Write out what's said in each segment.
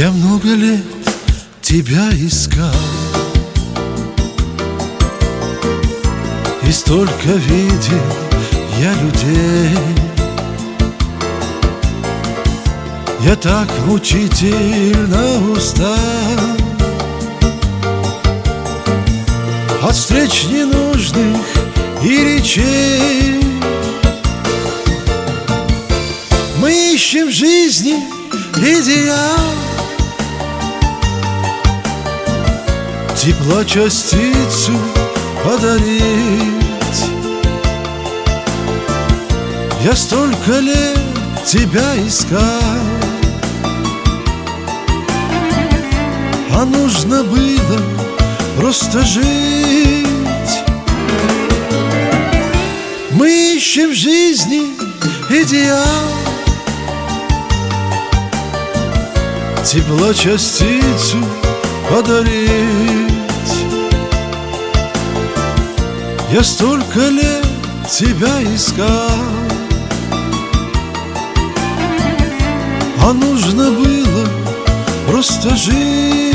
Я много лет тебя искал, и столько видел я людей. Я так мучительно устал от встреч ненужных и речей. Мы ищем в жизни идеал, тепла частицу подарить. Я столько лет тебя искал, а нужно было просто жить. Мы ищем в жизни идеал, тепла частицу подарить. Я столько лет тебя искал, а нужно было просто жить.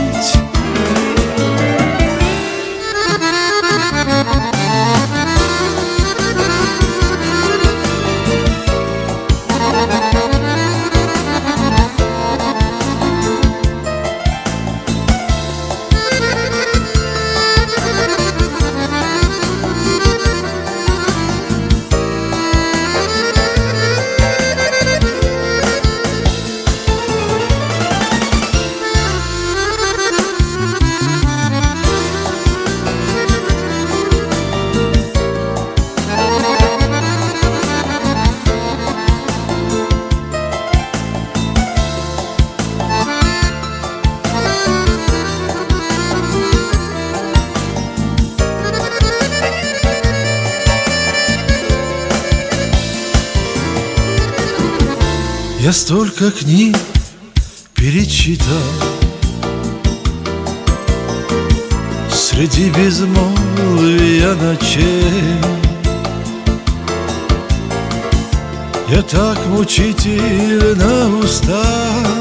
Я столько книг перечитал, среди безмолвия ночей. Я так мучительно устал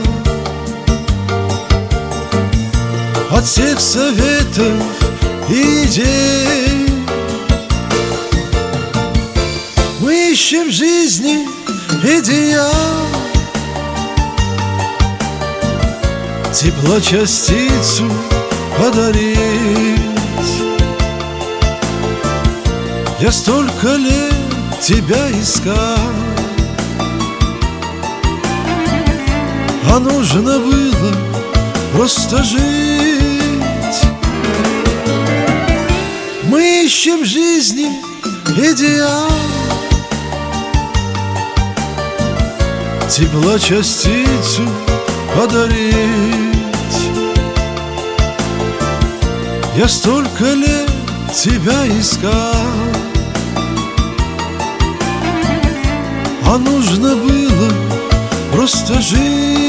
от всех советов и идей. Мы ищем в жизни идеал, тепла частицу подарить. Я столько лет тебя искал, а нужно было просто жить. Мы ищем в жизни идеал, тепла частицу подарить. Я столько лет тебя искал, а нужно было просто жить.